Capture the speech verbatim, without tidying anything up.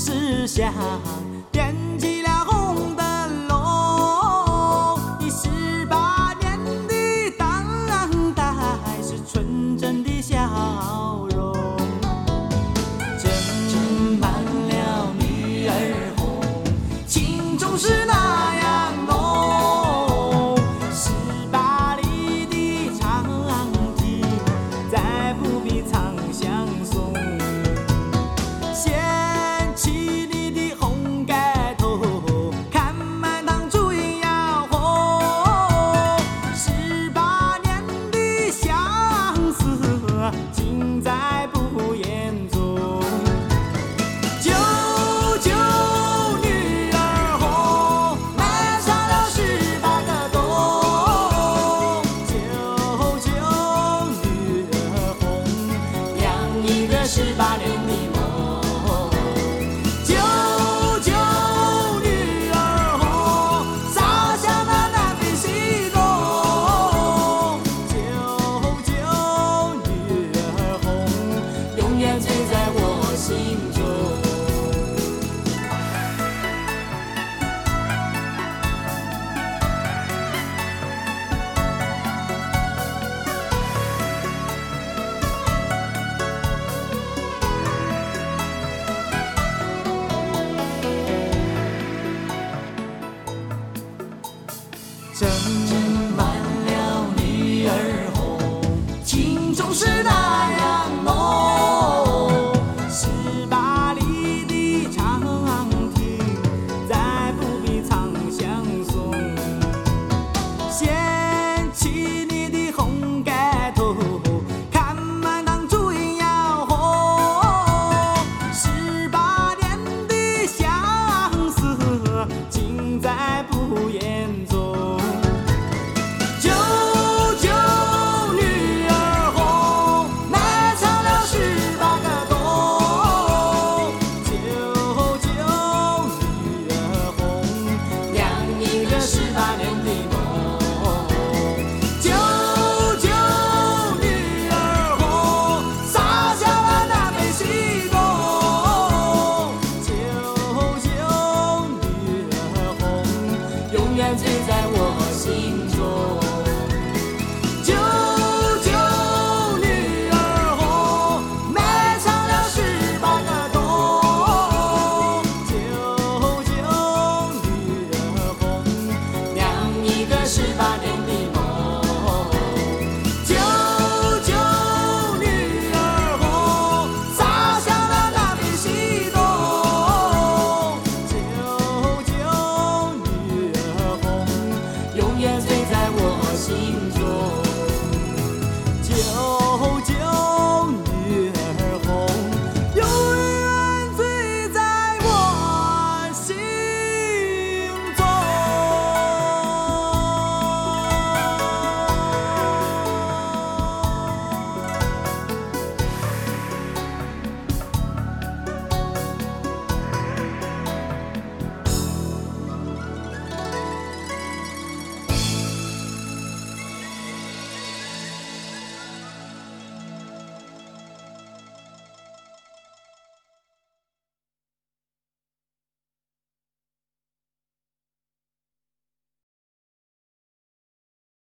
是想点起了红灯笼。你十八年的等待是纯真的笑容，斟满了女儿红，情总是那样浓。十八里的长亭，再不必长相送。掀起你的红盖头，看满堂烛影摇红。十八年的相思，尽在不言中。九九女儿红，满上了十八个洞。九九女儿红，洋溢着十八年的梦。九九女儿红，洒向那南北西东。九九女儿红，永远醉在我心中。斟满了女儿红，情总是那样浓。十八里的长亭，再不必长相送。掀起你的红盖头，看满堂烛影摇红。十八年的相思，尽在不言中。九九女儿红，埋藏了十八个洞。九九女儿红，洋溢着十八年的梦。九九女儿红，洒向了南北西东。九九女儿红，永远醉在